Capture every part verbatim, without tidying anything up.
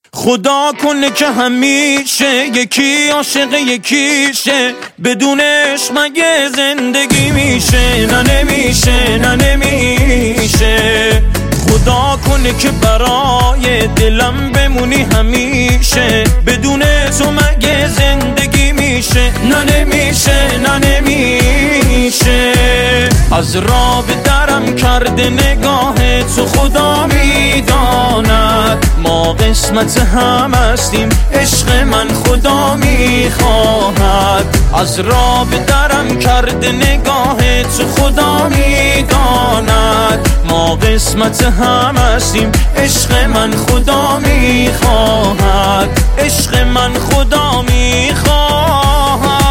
خدا کنه که همیشه یکی عاشق یکیشه، بدونش مگه زندگی میشه؟ نه نمیشه، نه نمیشه. خدا کنه که برای دلم بمونی همیشه، بدون تو مگه زندگی میشه؟ نه نمیشه، نه نمیشه. از راه به درم کرده نگاه تو، خدا میداند ما قسمت هم هستیم، عشق من خدا میخواهد. از راه به درم کرده نگاه تو، خدا میداند ما قسمت هم هستیم، عشق من خدا میخواهد، عشق من خدا میخواهد.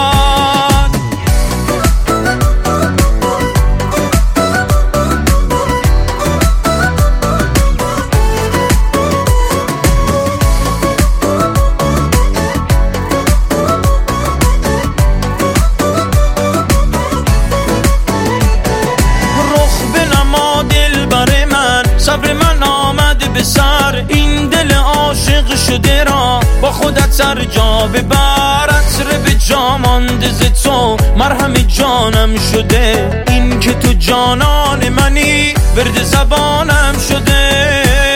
صبر من آمد به سر، این دل عاشق شده را با خودت سر جا ببر. عطر به جا مانده ز تو، مرهم جانم شده، این که تو جانان منی ورد زبانم شده.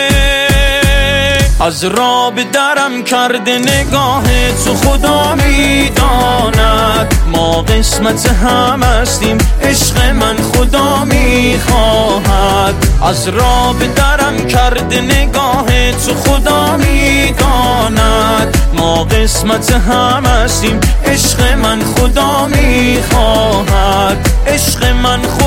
از راه به درم کرده نگاه تو، خدا میداند ما قسمت هم هستیم، عشق من خدا میخواهد. از راه به درم کرده نگاه تو، خدا میداند ما قسمت هم هستیم، عشق من خدا میخواهد، عشق من خدا